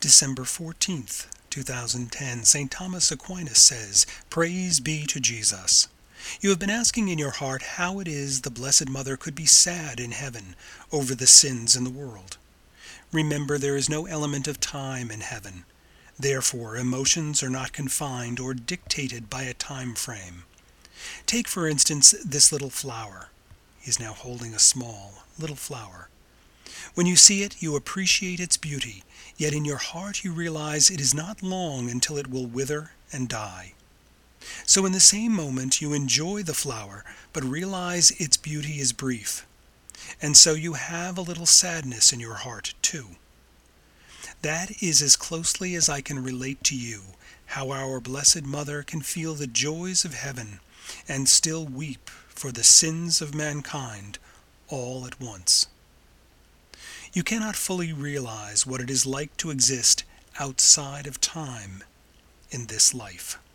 December 14th, 2010, St. Thomas Aquinas says, "Praise be to Jesus." You have been asking in your heart how it is the Blessed Mother could be sad in heaven over the sins in the world. Remember, there is no element of time in heaven. Therefore, emotions are not confined or dictated by a time frame. Take, for instance, this little flower. He is now holding a small, little flower. When you see it, you appreciate its beauty, yet in your heart you realize it is not long until it will wither and die. So in the same moment you enjoy the flower, but realize its beauty is brief. And so you have a little sadness in your heart too. That is as closely as I can relate to you how our Blessed Mother can feel the joys of heaven and still weep for the sins of mankind all at once. You cannot fully realize what it is like to exist outside of time in this life.